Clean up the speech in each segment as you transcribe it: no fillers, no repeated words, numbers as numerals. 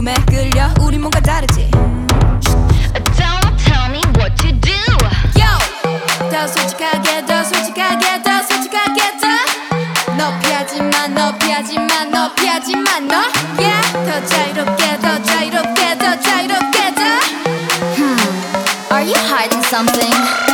꿈에 끌려 우리 뭔가 다르지. Don't tell me what to do. Yo, 더 솔직하게 더 솔직하게 더 솔직하게 더 피하지만 너 피하지만 너 피하지만 너 yeah 더 자유롭게 더 자유롭게 더 자유롭게 더 Are you hiding something?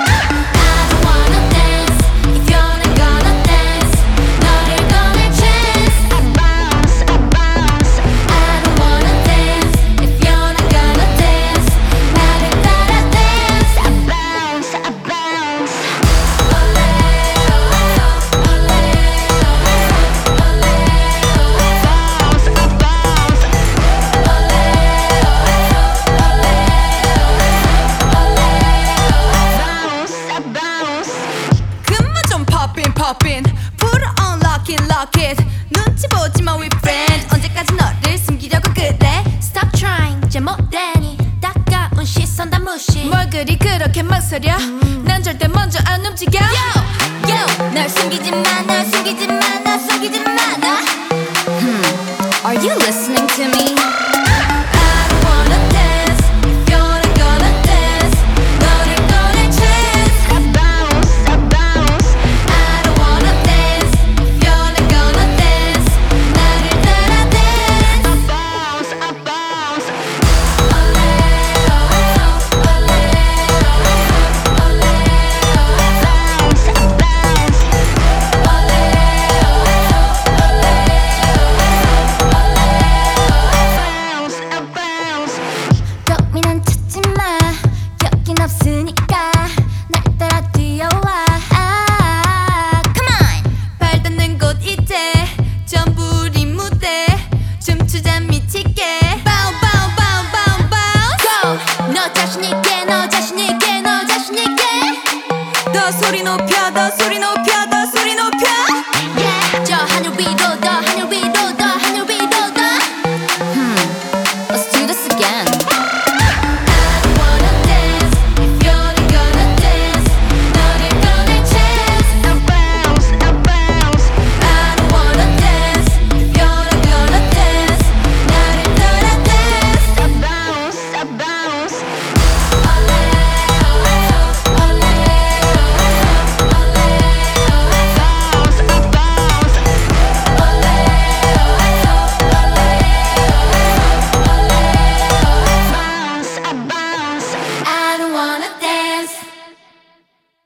Poppin', put it on, lock it, lock it. 눈치 보지 마, we friend. 언제까지 너를 숨기려고 그래? Stop trying, 제 모델이 따가운 시선 다 무시. 뭘 그렇게 망설여? 난 절대 먼저 안 움직여. Yo, 널 숨기지 마, 널 숨기지 마, 널 숨기지 마.